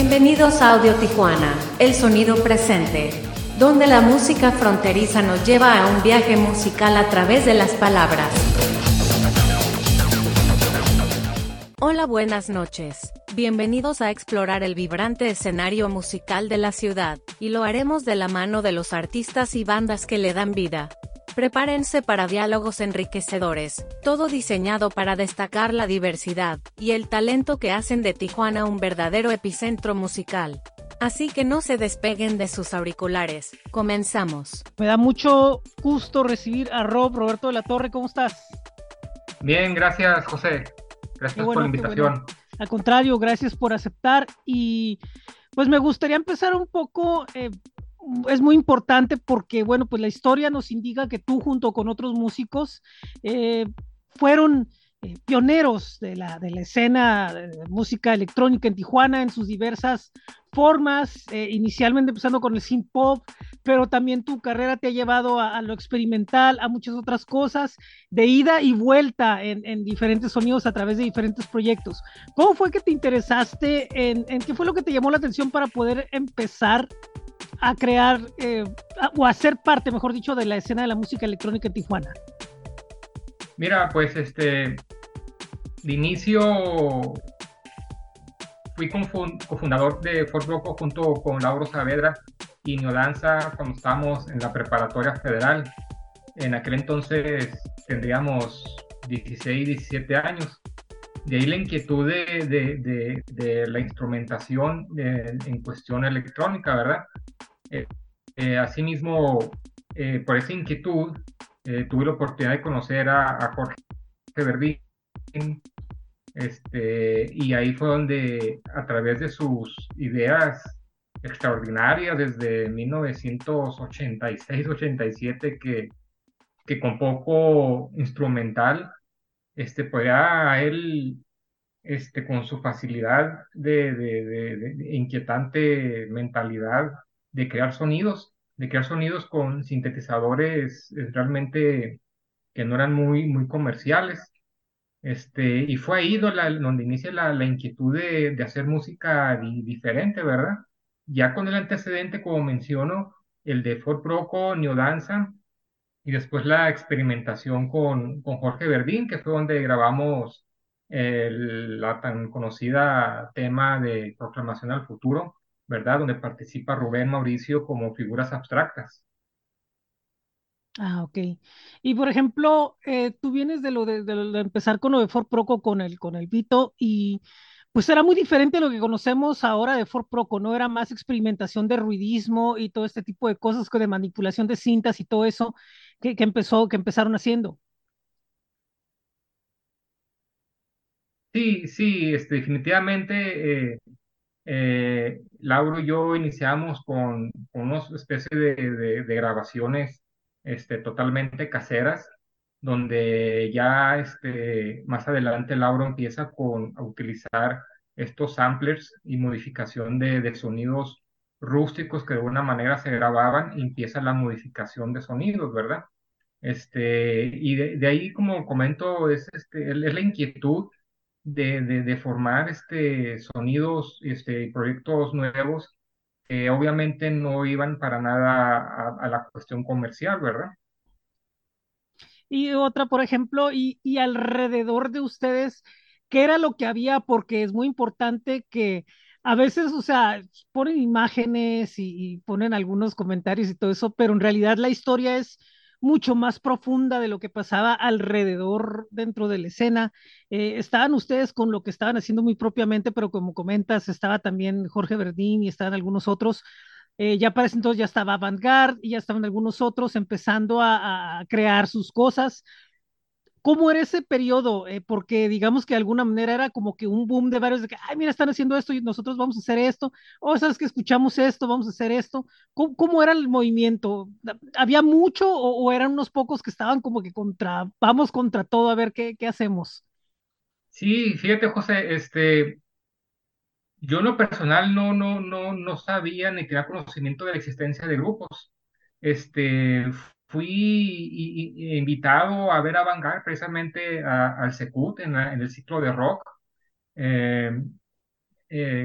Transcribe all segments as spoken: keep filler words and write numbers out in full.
Bienvenidos a Audio Tijuana, el sonido presente, donde la música fronteriza nos lleva a un viaje musical a través de las palabras. Hola, buenas noches. Bienvenidos a explorar el vibrante escenario musical de la ciudad, y lo haremos de la mano de los artistas y bandas que le dan vida. Prepárense para diálogos enriquecedores, todo diseñado para destacar la diversidad y el talento que hacen de Tijuana un verdadero epicentro musical. Así que no se despeguen de sus auriculares. Comenzamos. Me da mucho gusto recibir a Rob, Roberto de la Torre. ¿Cómo estás? Bien, gracias, José. Gracias Qué bueno, por la qué invitación. bueno. Al contrario, gracias por aceptar. Y pues me gustaría empezar un poco, eh, es muy importante porque, bueno, pues la historia nos indica que tú junto con otros músicos eh, fueron eh, pioneros de la, de la escena de música electrónica en Tijuana en sus diversas formas, eh, inicialmente empezando con el synth pop, pero también tu carrera te ha llevado a, a lo experimental, a muchas otras cosas, de ida y vuelta en, en diferentes sonidos a través de diferentes proyectos. ¿Cómo fue que te interesaste en, en qué fue lo que te llamó la atención para poder empezar a crear eh, a, o a ser parte, mejor dicho, de la escena de la música electrónica en Tijuana? Mira, pues este, de inicio fui confun- cofundador de Fort Broco junto con Lauro Saavedra y Neodanza cuando estábamos en la preparatoria federal. En aquel entonces tendríamos dieciséis, diecisiete años. De ahí la inquietud de, de, de, de la instrumentación eh, en cuestión electrónica, ¿verdad? Eh, eh, asimismo, eh, por esa inquietud, eh, tuve la oportunidad de conocer a, a Jorge Verdín, este, y ahí fue donde, a través de sus ideas extraordinarias desde mil novecientos ochenta y seis ochenta y siete, que, que con poco instrumental, este, podía él, este, con su facilidad de, de, de, de- de inquietante mentalidad de crear sonidos, de crear sonidos con sintetizadores eh, realmente que no eran muy, muy comerciales. Este, y fue ahí do- la- donde inicia la, la inquietud de, de hacer música di- diferente, ¿verdad? Ya con el antecedente, como menciono, el de Ford Proco, Neodanza, y después la experimentación con, con Jorge Verdín, que fue donde grabamos el- la tan conocida tema de Proclamación al Futuro, ¿verdad? Donde participa Rubén Mauricio como figuras abstractas. Ah, ok. Y por ejemplo, eh, tú vienes de lo de, de lo de empezar con lo de Ford Proco con el, con el Vito y pues era muy diferente a lo que conocemos ahora de Ford Proco, ¿no? Era más experimentación de ruidismo y todo este tipo de cosas que de manipulación de cintas y todo eso que, que empezó, que empezaron haciendo. Sí, sí, este, definitivamente. eh, eh, Lauro y yo iniciamos con, con una especie de, de- de grabaciones este, totalmente caseras, donde ya este, más adelante Lauro empieza con, a utilizar estos samplers y modificación de, de sonidos rústicos que de alguna manera se grababan y empieza la modificación de sonidos, ¿verdad? Este, y de, de ahí, como comento, es, este, es la inquietud de, de, de formar este, sonidos, este, proyectos nuevos que obviamente no iban para nada a, a la cuestión comercial, ¿verdad? Y otra, por ejemplo, y, y alrededor de ustedes, ¿qué era lo que había? Porque es muy importante que a veces, o sea, ponen imágenes y, y ponen algunos comentarios y todo eso, pero en realidad la historia es mucho más profunda de lo que pasaba alrededor dentro de la escena. Eh, estaban ustedes con lo que estaban haciendo muy propiamente, pero como comentas, estaba también Jorge Verdín y estaban algunos otros. Eh, ya para ese entonces ya estaba Avantgarde y ya estaban algunos otros empezando a, a crear sus cosas. ¿Cómo era ese periodo? Eh, porque digamos que de alguna manera era como que un boom de varios de que, ay, mira, están haciendo esto y nosotros vamos a hacer esto. O sabes que escuchamos esto, vamos a hacer esto. ¿Cómo, cómo era el movimiento? ¿Había mucho o, o eran unos pocos que estaban como que contra, vamos contra todo a ver qué, qué hacemos? Sí, fíjate, José, este, yo en lo personal no, no, no, no sabía ni tenía conocimiento de la existencia de grupos. Este, fui i- i- invitado a ver a Vanguard precisamente a- al Secut en, la- en el ciclo de rock. Eh, eh,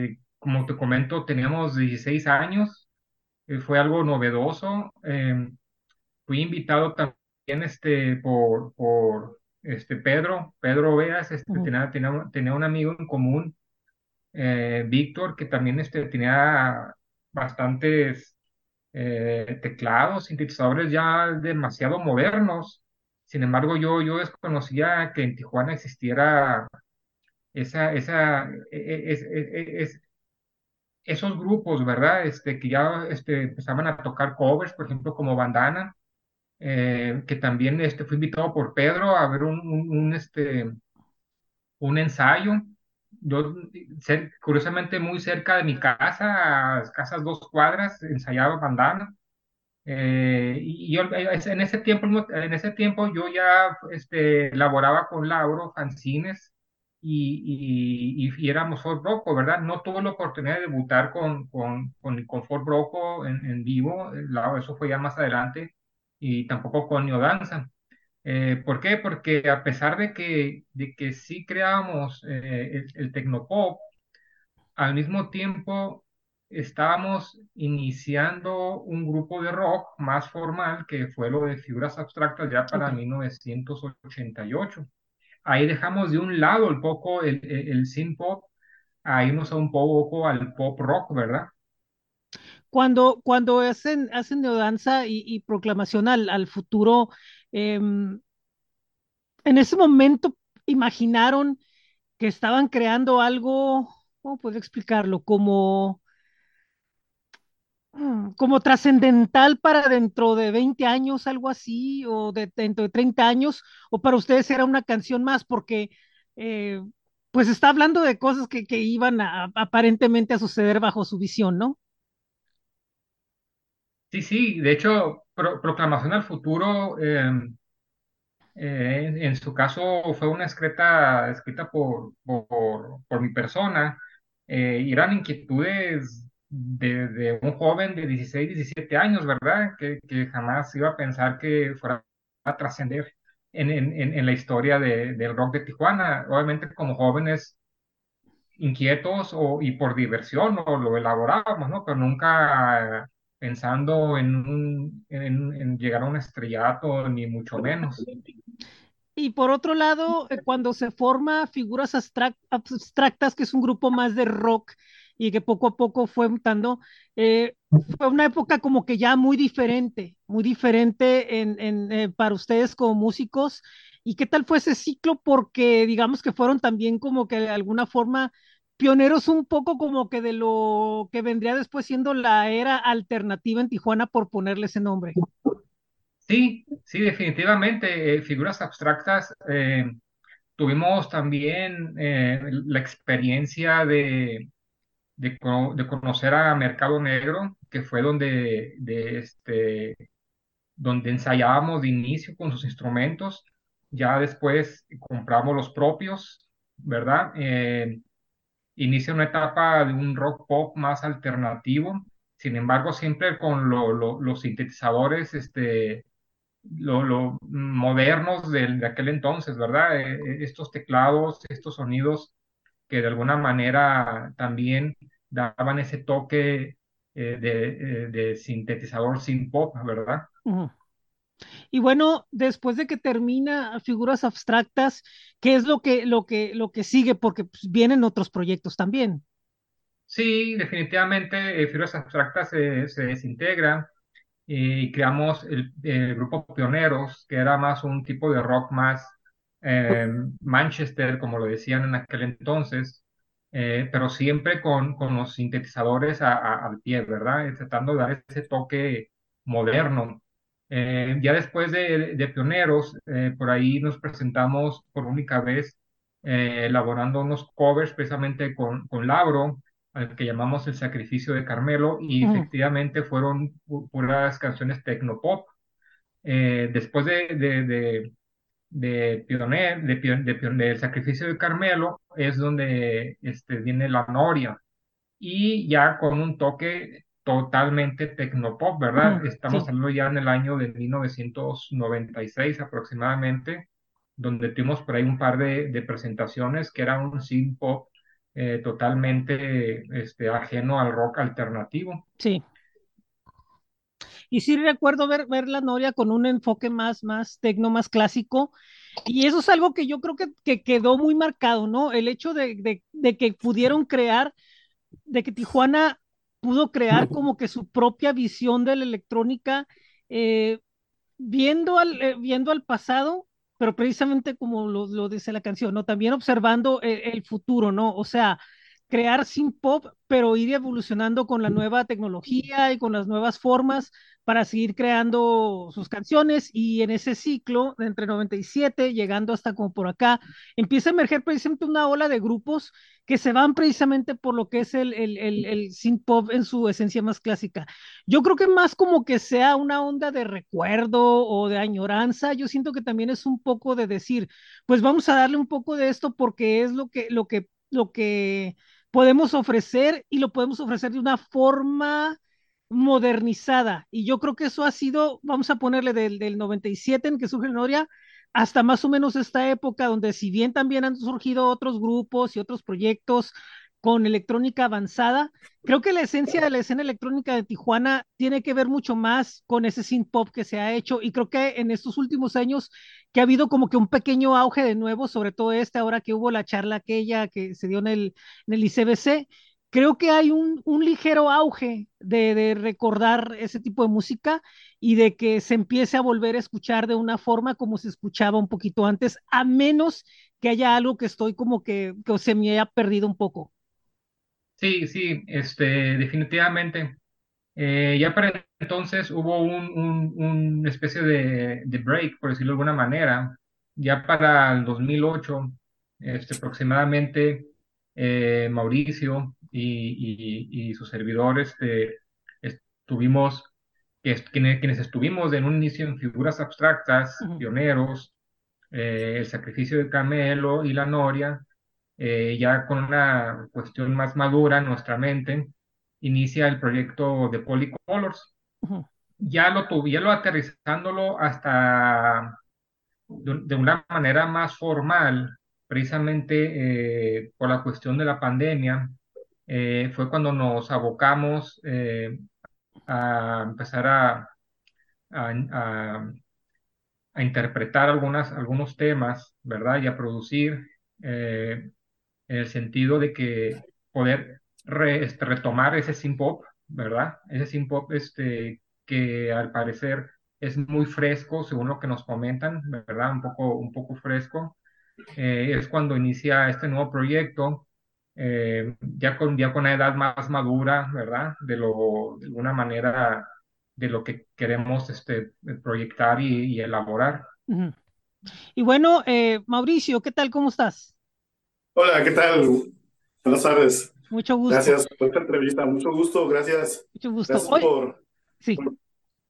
como te comento, teníamos dieciséis años, eh, fue algo novedoso. Eh, fui invitado también este, por, por este, Pedro, Pedro Veas, este, Ujú. tenía, tenía, tenía un amigo en común, eh, Víctor, que también este, tenía bastantes eh, teclados, sintetizadores ya demasiado modernos. Sin embargo, yo, yo desconocía que en Tijuana existiera esa, esa, e- e- es- e- e- es- esos grupos, ¿verdad? Este, que ya este, empezaban a tocar covers, por ejemplo, como Bandana, eh, que también este, fui invitado por Pedro a ver un, un, un, este, un ensayo. Yo, cer- curiosamente, muy cerca de mi casa, a escasas dos cuadras, ensayaba Bandana. Eh, y yo eh, en ese tiempo, en ese tiempo yo ya este, laboraba con Lauro, fanzines, y, y, y éramos Ford Broco, ¿verdad? No tuve la oportunidad de debutar con, con, con, con Ford Broco en, en vivo, eh, Lauro, eso fue ya más adelante, y tampoco con Neodanza. Eh, ¿por qué? Porque a pesar de que, de que sí creábamos eh, el, el Tecnopop, al mismo tiempo, estábamos iniciando un grupo de rock más formal que fue lo de Figuras Abstractas ya Ok. para mil novecientos ochenta y ocho. Ahí dejamos de un lado el poco el, el, el synth pop a irnos a un poco al pop rock, ¿verdad? Cuando, cuando hacen, hacen neodanza y, y proclamación al, al futuro, em, en ese momento imaginaron que estaban creando algo, ¿cómo puedo explicarlo? Como, mm, como trascendental para dentro de veinte años, algo así, o de, dentro de treinta años, o para ustedes era una canción más, porque eh, pues está hablando de cosas que, que iban a, aparentemente a suceder bajo su visión, ¿no? Sí, sí, de hecho, Pro- Proclamación al Futuro, eh, eh, en, en su caso fue una escrita escrita por, por, por mi persona, eh, y eran inquietudes de, de un joven de dieciséis diecisiete años, ¿verdad? Que, que jamás iba a pensar que fuera a trascender en, en, en en la historia de- del rock de Tijuana. Obviamente como jóvenes inquietos o, y por diversión o lo elaborábamos, ¿no? Pero nunca pensando en, un, en, en llegar a un estrellato, ni mucho menos. Y por otro lado, eh, cuando se forma Figuras Abstrac- Abstractas, que es un grupo más de rock y que poco a poco fue mutando, eh, fue una época como que ya muy diferente, muy diferente en, en, eh, para ustedes como músicos. ¿Y qué tal fue ese ciclo? Porque digamos que fueron también como que de alguna forma pioneros un poco como que de lo que vendría después siendo la era alternativa en Tijuana, por ponerle ese nombre. Sí, sí, definitivamente, eh, figuras abstractas. Eh, tuvimos también eh, la experiencia de, de, co- de conocer a Mercado Negro, que fue donde, de este, donde ensayábamos de inicio con sus instrumentos. Ya después compramos los propios, ¿verdad? Eh, inicia una etapa de un rock pop más alternativo, sin embargo, siempre con lo- lo- los sintetizadores este, lo, lo modernos del- de, aquel entonces, ¿verdad? Eh, eh, estos teclados, estos sonidos que de alguna manera también daban ese toque eh, de, eh, de sintetizador synth pop, ¿verdad? Ujú. Y bueno, después de que termina Figuras Abstractas, ¿qué es lo que, lo que, lo que sigue? Porque pues, vienen otros proyectos también. Sí, definitivamente, eh, Figuras Abstractas se, se desintegran y creamos el, el grupo Pioneros, que era más un tipo de rock más eh, Manchester, como lo decían en aquel entonces, eh, pero siempre con, con los sintetizadores a- a- al pie, ¿verdad? Eh, Tratando de dar ese toque moderno. Eh, ya después de, de Pioneros, eh, por ahí nos presentamos por única vez eh, elaborando unos covers precisamente con, con Lauro, al que llamamos El Sacrificio de Carmelo, y Ujú, efectivamente fueron pu- puras canciones tecnopop. Eh, después de, de, de, de, Pioner, de, Pion- de Pion- del Sacrificio de Carmelo es donde este, viene La Noria, y ya con un toque totalmente tecnopop, ujú, ¿verdad? Estamos sí. hablando ya en el año de mil novecientos noventa y seis aproximadamente, donde tuvimos por ahí un par de, de presentaciones que era un synth pop eh, totalmente este, ajeno al rock alternativo. Sí. Y sí recuerdo ver, ver la Noria con un enfoque más, más tecno, más clásico. Y eso es algo que yo creo que, que quedó muy marcado, ¿no? El hecho de, de, de que pudieron crear, de que Tijuana pudo crear como que su propia visión de la electrónica, eh, viendo al, eh, viendo al pasado, pero precisamente como lo, lo dice la canción, ¿no? También observando el, el futuro, ¿no? O sea, crear synth pop, pero ir evolucionando con la nueva tecnología y con las nuevas formas para seguir creando sus canciones y en ese ciclo, de entre noventa y siete, llegando hasta como por acá, empieza a emerger precisamente una ola de grupos que se van precisamente por lo que es el, el, el, el synth pop en su esencia más clásica. Yo creo que más como que sea una onda de recuerdo o de añoranza, yo siento que también es un poco de decir, pues vamos a darle un poco de esto porque es lo que, lo que, lo que podemos ofrecer y lo podemos ofrecer de una forma modernizada. Y yo creo que eso ha sido, vamos a ponerle del, del noventa y siete en que surge el Noria, hasta más o menos esta época donde si bien también han surgido otros grupos y otros proyectos con electrónica avanzada, creo que la esencia de la escena electrónica de Tijuana tiene que ver mucho más con ese synth pop que se ha hecho y creo que en estos últimos años que ha habido como que un pequeño auge de nuevo, sobre todo este ahora que hubo la charla aquella que se dio en el, en el I C B C, creo que hay un, un ligero auge de, de recordar ese tipo de música y de que se empiece a volver a escuchar de una forma como se escuchaba un poquito antes, a menos que haya algo que estoy como que, que se me haya perdido un poco. Sí, sí, este, definitivamente. Eh, ya para entonces hubo un, un- una especie de, de break, por decirlo de alguna manera. Ya para el dos mil ocho, este, aproximadamente, eh, Mauricio y, y, y su servidor este, estuvimos, que es- quienes, quienes estuvimos en un inicio en figuras abstractas, Ujú, pioneros, eh, el sacrificio de Camelo y la Noria, eh, ya con una cuestión más madura en nuestra mente, inicia el proyecto de Polycolors. ujú. Ya lo tuve, ya lo aterrizándolo hasta de, de una manera más formal, precisamente eh, por la cuestión de la pandemia, eh, fue cuando nos abocamos eh, a empezar a, a, a- a interpretar algunas, algunos temas, ¿verdad? Y a producir. eh, en el sentido de que poder re- este, retomar ese synth pop, ¿verdad? Ese synth pop este, que al parecer es muy fresco, según lo que nos comentan, ¿verdad? Un poco, un poco fresco. Eh, es cuando inicia este nuevo proyecto, eh, ya con, ya con una edad más madura, ¿verdad? De lo, de alguna manera, de lo que queremos este, proyectar y, y elaborar. Ujú. Y bueno, eh, Mauricio, ¿qué tal? ¿Cómo estás? Hola, ¿qué tal? Buenas tardes. Mucho gusto, Gracias por esta entrevista. Mucho gusto. Gracias. mucho gusto. Gracias Hoy, por, sí, por,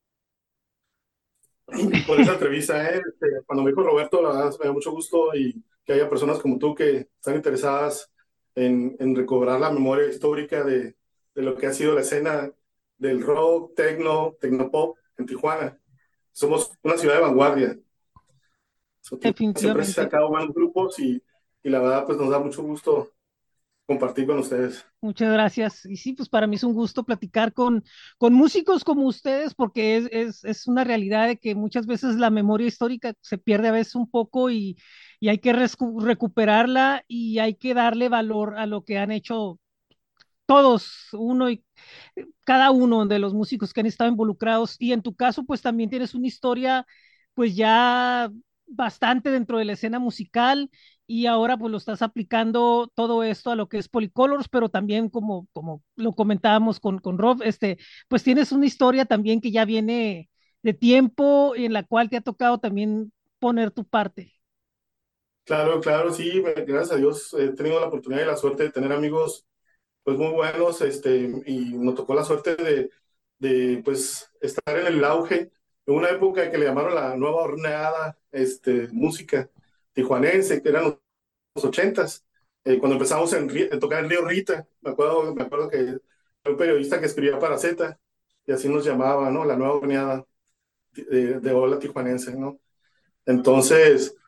por esa entrevista. ¿eh? Este, cuando me dijo Roberto, la verdad me da mucho gusto y que haya personas como tú que están interesadas en, en recobrar la memoria histórica de, de lo que ha sido la escena del rock, tecno, tecnopop en Tijuana. Somos una ciudad de vanguardia. So, Tijuana siempre se ha definitivamente. sacado buenos grupos y, y la verdad pues nos da mucho gusto compartir con ustedes. Muchas gracias. Y sí, pues para mí es un gusto platicar con, con músicos como ustedes, porque es, es, es una realidad de que muchas veces la memoria histórica se pierde a veces un poco y, y hay que rescu- recuperarla y hay que darle valor a lo que han hecho todos, uno y cada uno de los músicos que han estado involucrados. Y en tu caso, pues también tienes una historia, pues ya bastante dentro de la escena musical y ahora pues lo estás aplicando todo esto a lo que es Polycolors, pero también como, como lo comentábamos con, con Rob, este, pues tienes una historia también que ya viene de tiempo y en la cual te ha tocado también poner tu parte. Claro, claro, sí, me- gracias a Dios he tenido la oportunidad y la suerte de tener amigos pues muy buenos, este, y nos tocó la suerte de, de pues estar en el auge en una época que le llamaron la nueva horneada, este, música tijuanense, que eran los ochentas, eh, cuando empezamos en, Ri- en tocar en Río Rita, me acuerdo, me acuerdo que fue un periodista que escribía para Z, y así nos llamaba, ¿no? La nueva horneada de, de ola tijuanense, ¿no? Entonces,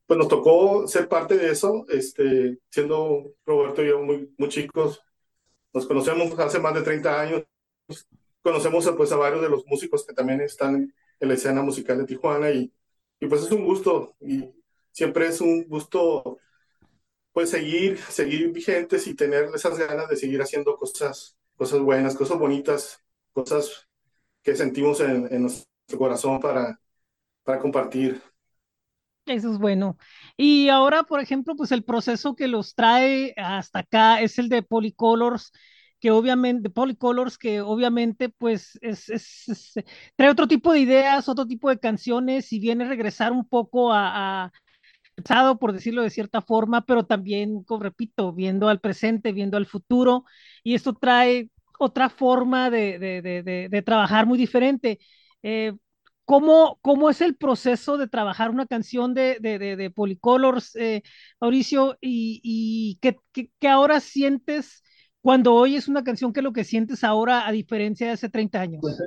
pues nos tocó ser parte de eso, este, siendo Roberto y yo muy, muy chicos. Nos conocemos hace más de treinta años. Conocemos pues a varios de los músicos que también están en la escena musical de Tijuana y, y pues es un gusto y siempre es un gusto pues seguir, seguir vigentes y tener esas ganas de seguir haciendo cosas, cosas buenas, cosas bonitas, cosas que sentimos en, en nuestro corazón para, para compartir. Eso es bueno. Y ahora, por ejemplo, pues el proceso que los trae hasta acá es el de Polycolors, que obviamente, Polycolors, que obviamente, pues, es, es- es- trae otro tipo de ideas, otro tipo de canciones, y viene a regresar un poco a, a pasado, por decirlo de cierta forma, pero también, como repito, viendo al presente, viendo al futuro, y esto trae otra forma de, de, de, de, de trabajar muy diferente. Eh, ¿cómo, ¿Cómo es el proceso de trabajar una canción de, de, de, de Polycolors, eh, Mauricio? ¿Y, y qué, qué, qué ahora sientes cuando oyes una canción? ¿Qué es lo que sientes ahora a diferencia de hace treinta años?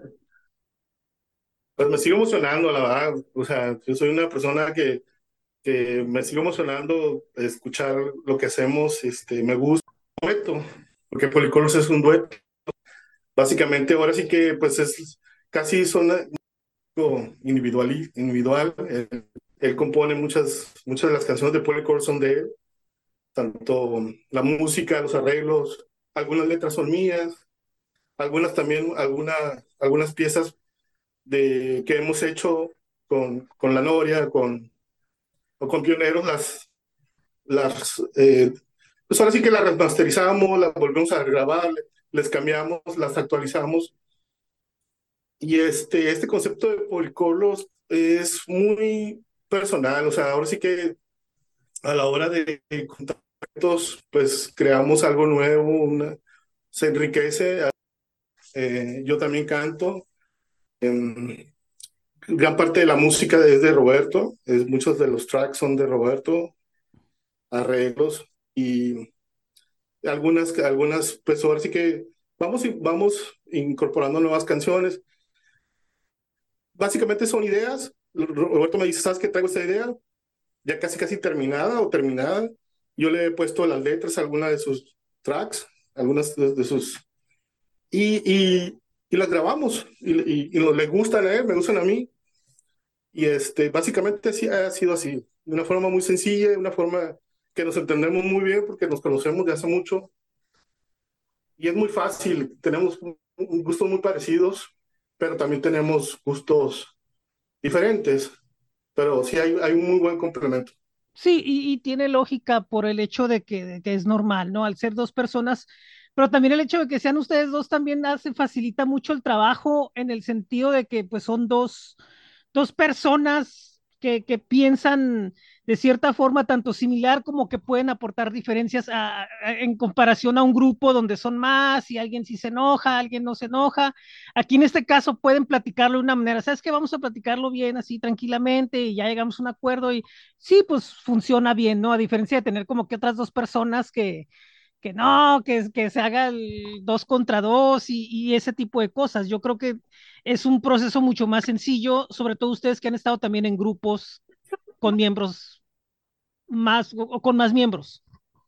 Pues me sigo emocionando, la verdad. O sea, yo soy una persona que, que me sigo emocionando escuchar lo que hacemos. Este, me gusta el dueto, porque Polycolors es un dueto. Básicamente, ahora sí que pues es casi son algo individual, individual. Él, él compone muchas, muchas de las canciones de Polycolors son de él, tanto la música, los arreglos, algunas letras son mías, algunas también, alguna, algunas piezas de, que hemos hecho con, con La Noria, con, o con Pioneros, las, las eh, pues ahora sí que las remasterizamos, las volvemos a grabar, les cambiamos, las actualizamos. Y este, este concepto de Polycolors es muy personal, o sea, ahora sí que a la hora de contactos, pues creamos algo nuevo, una, se enriquece. Eh, yo también canto. En gran parte de la música es de Roberto, es, muchos de los tracks son de Roberto, arreglos y algunas, algunas, pues ahora sí que vamos, vamos incorporando nuevas canciones. Básicamente son ideas. Roberto me dice, ¿sabes qué? Traigo esta idea ya casi casi terminada o terminada. Yo le he puesto las letras a alguna de sus tracks, algunas de, de sus... Y, y, y las grabamos y, y, y nos, les gustan a él, me gustan a mí. Y este, básicamente sí ha sido así, de una forma muy sencilla, de una forma que nos entendemos muy bien porque nos conocemos de hace mucho y es muy fácil, tenemos un, un gustos muy parecidos, pero también tenemos gustos diferentes, pero sí hay, hay un muy buen complemento. Sí, y, y tiene lógica por el hecho de que, de que es normal, ¿no? Al ser dos personas, pero también el hecho de que sean ustedes dos también hace, facilita mucho el trabajo en el sentido de que pues son dos, dos personas que, que piensan de cierta forma tanto similar como que pueden aportar diferencias a- a- en comparación a un grupo donde son más y alguien sí se enoja, alguien no se enoja. Aquí en este caso pueden platicarlo de una manera, ¿sabes qué? Vamos a platicarlo bien, así tranquilamente y ya llegamos a un acuerdo y sí, pues funciona bien, ¿no? A diferencia de tener como que otras dos personas que, que no, que, que se haga el dos contra dos y, y ese tipo de cosas. Yo creo que es un proceso mucho más sencillo, sobre todo ustedes que han estado también en grupos con miembros más o, o con más miembros.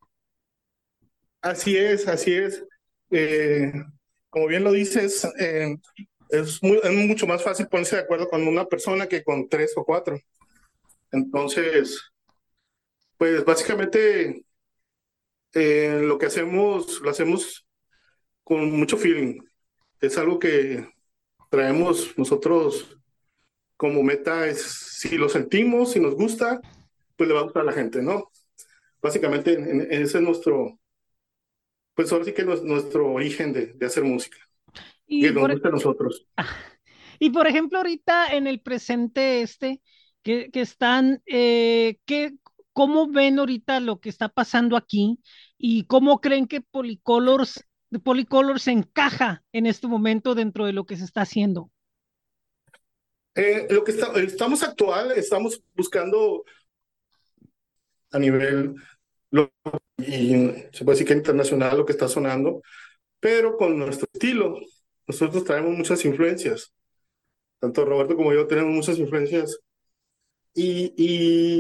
Así es, así es. Eh, como bien lo dices, eh, es, muy, es mucho más fácil ponerse de acuerdo con una persona que con tres o cuatro. Entonces, pues básicamente eh, lo que hacemos, lo hacemos con mucho feeling. Es algo que traemos nosotros como meta, es si lo sentimos, si nos gusta, pues le va a gustar a la gente, ¿no? Básicamente en- en- ese es nuestro, pues ahora sí que es nuestro origen de, de hacer música, Y que nos por, gusta a nosotros. y por ejemplo, ahorita en el presente este, que, que están, eh, ¿qué, ¿cómo ven ahorita lo que está pasando aquí y cómo creen que Polycolors, Polycolors se encaja en este momento dentro de lo que se está haciendo? Eh, lo que está- estamos actual, estamos buscando a nivel lo- y se puede decir que internacional lo que está sonando, pero con nuestro estilo. Nosotros traemos muchas influencias, tanto Roberto como yo tenemos muchas influencias y, y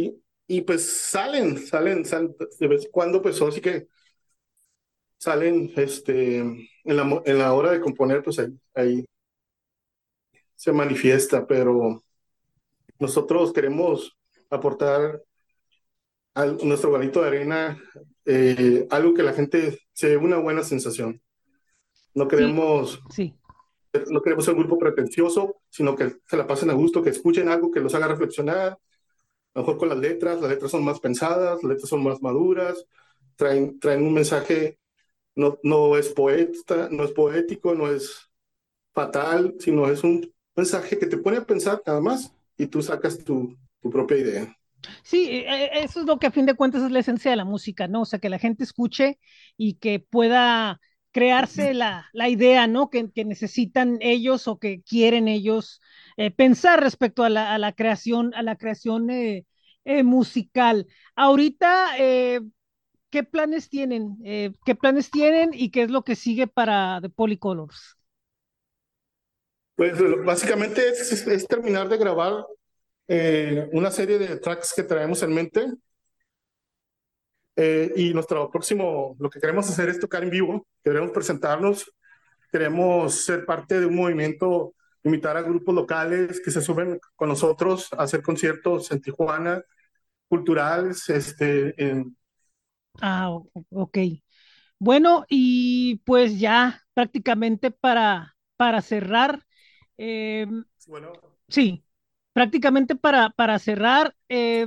y pues salen, salen, salen de vez en cuando, pues así que salen este, en, la, en la hora de componer, pues ahí, ahí se manifiesta, pero nosotros queremos aportar a nuestro granito de arena, eh, algo que la gente se dé una buena sensación. No Sí, queremos, sí. no queremos ser un grupo pretencioso, sino que se la pasen a gusto, que escuchen algo que los haga reflexionar, a lo mejor con las letras, las letras son más pensadas, las letras son más maduras, traen, traen un mensaje, no, no es poeta, no es poético, no es fatal, sino es un mensaje que te pone a pensar nada más y tú sacas tu, tu propia idea. Sí, e- e- eso es lo que a fin de cuentas es la esencia de la música, ¿no? O sea, que la gente escuche y que pueda crearse la, la idea, ¿no? Que, que necesitan ellos o que quieren ellos eh, pensar respecto a la, a la creación, a la creación eh, eh, musical. Ahorita, eh, ¿qué planes tienen? Eh, ¿qué planes tienen y qué es lo que sigue para The Polycolors? Pues básicamente es, es terminar de grabar eh, una serie de tracks que traemos en mente eh, y nuestro próximo, lo que queremos hacer es tocar en vivo, queremos presentarnos, queremos ser parte de un movimiento, invitar a grupos locales que se suben con nosotros a hacer conciertos en Tijuana, culturales, este, en, Ah, o- ok. Bueno, y pues ya prácticamente para, para cerrar, eh, bueno, sí, prácticamente para, para cerrar, eh,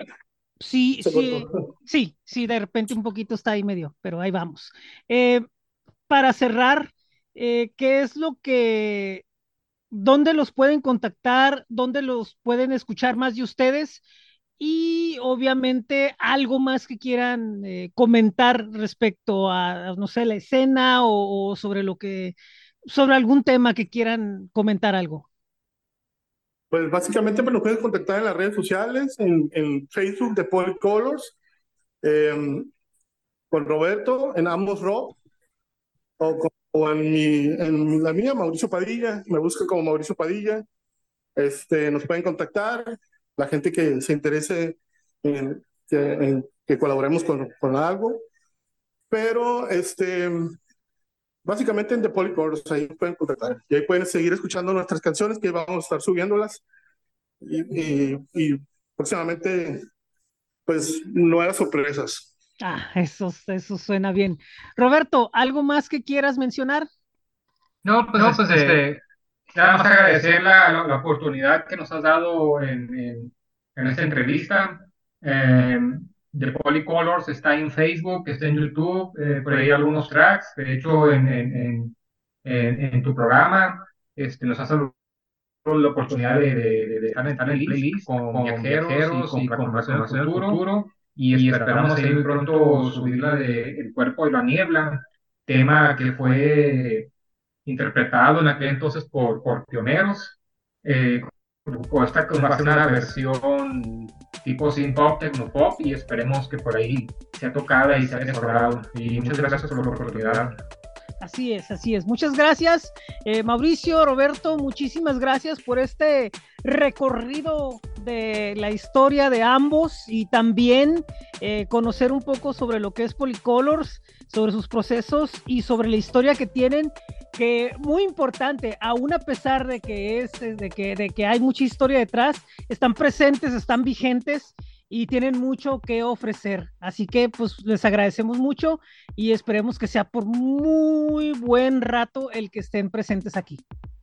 sí, se sí, cortó. sí, sí, de repente un poquito está ahí medio, pero ahí vamos. Eh, para cerrar, eh, ¿qué es lo que, dónde los pueden contactar, dónde los pueden escuchar más de ustedes? Y obviamente algo más que quieran eh, comentar respecto a, no sé, la escena o, o sobre lo que, sobre algún tema que quieran comentar algo. Pues básicamente me lo puedes contactar en las redes sociales, en, en Facebook de Polycolors, eh, con Roberto, en Amos Rock, o, con- o en, mi, en la mía, Mauricio Padilla, me buscan como Mauricio Padilla, este, nos pueden contactar, la gente que se interese en que, en que colaboremos con, con algo, pero este, básicamente en The Polychords, ahí pueden contactar, y ahí pueden seguir escuchando nuestras canciones, que vamos a estar subiéndolas, y, y, y próximamente, pues, nuevas sorpresas. Ah, eso, eso suena bien. Roberto, ¿algo más que quieras mencionar? No, pues No, pues este, este, nada más agradecer la, la, la oportunidad que nos has dado en, en, en esta entrevista. Eh, The Polycolors está en Facebook, está en YouTube, eh, por ahí algunos tracks. De hecho, en, en, en, en, en tu programa este, nos has dado la oportunidad de, de, de dejar en el playlist con con viajeros y viajeros con y con programación del programación del futuro. futuro Y y esperamos esperamos ahí ahí muy muy pronto pronto subirla subirla de de El Cuerpo y la Niebla, tema que fue interpretado en aquel entonces por, por pioneros. Eh, o esta va a ser una versión tipo synth pop, techno pop, y esperemos que por ahí sea tocada y sea de su agrado. Y muchas gracias por la oportunidad. Así es, así es. Muchas gracias, eh, Mauricio, Roberto, muchísimas gracias por este recorrido de la historia de ambos y también eh, conocer un poco sobre lo que es Polycolors, sobre sus procesos y sobre la historia que tienen, que muy importante, aún a pesar de que, es, de que, de que hay mucha historia detrás, están presentes, están vigentes y tienen mucho que ofrecer. Así que pues les agradecemos mucho y esperemos que sea por muy buen rato el que estén presentes aquí.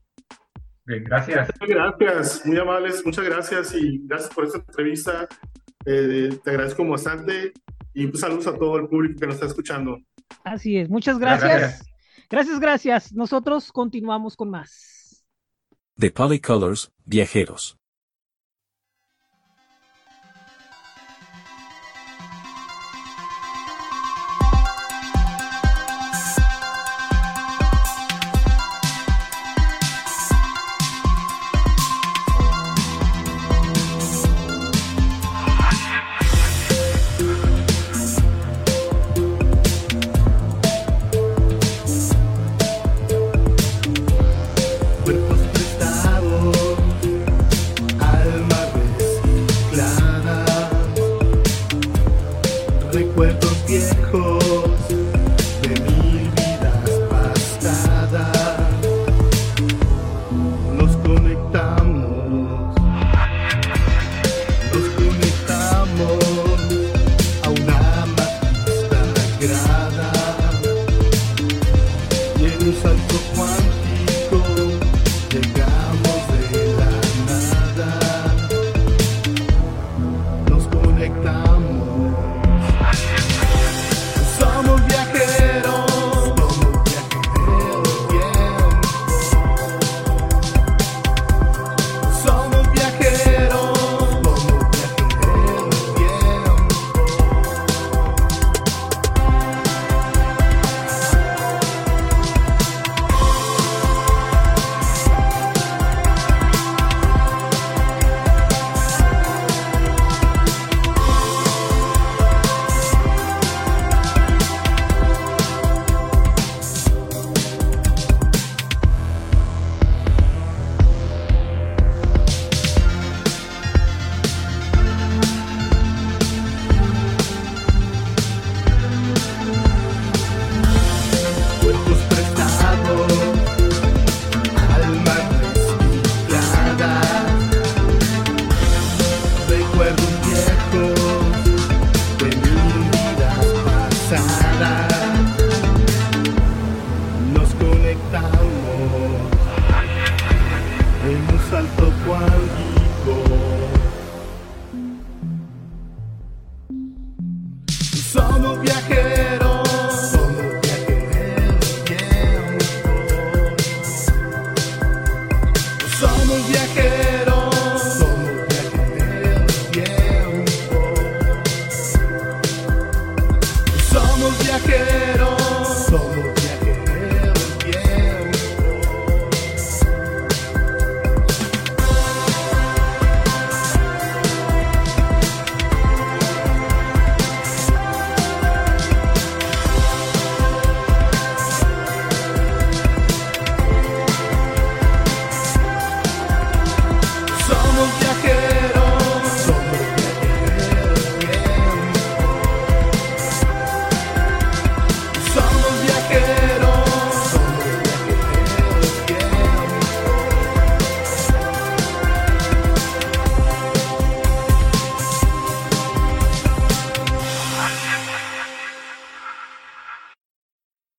Bien, gracias. Gracias, muy amables, muchas gracias y gracias por esta entrevista. Eh, te agradezco bastante y pues, saludos a todo el público que nos está escuchando. Así es, muchas gracias. Gracias, gracias. gracias. Nosotros continuamos con más. The Polycolors, Viajeros. Cuerpos prestados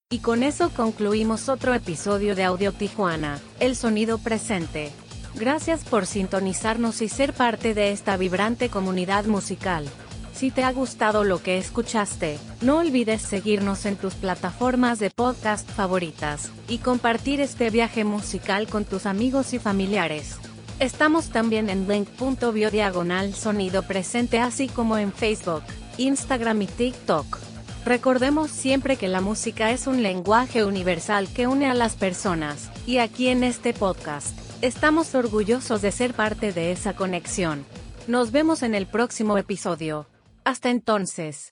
Y con eso concluimos otro episodio de Audio Tijuana, el sonido presente. Gracias por sintonizarnos y ser parte de esta vibrante comunidad musical. Si te ha gustado lo que escuchaste, no olvides seguirnos en tus plataformas de podcast favoritas, y compartir este viaje musical con tus amigos y familiares. Estamos también en link.bio diagonal sonido presente, así como en Facebook, Instagram y TikTok. Recordemos siempre que la música es un lenguaje universal que une a las personas, y aquí en este podcast, estamos orgullosos de ser parte de esa conexión. Nos vemos en el próximo episodio. Hasta entonces.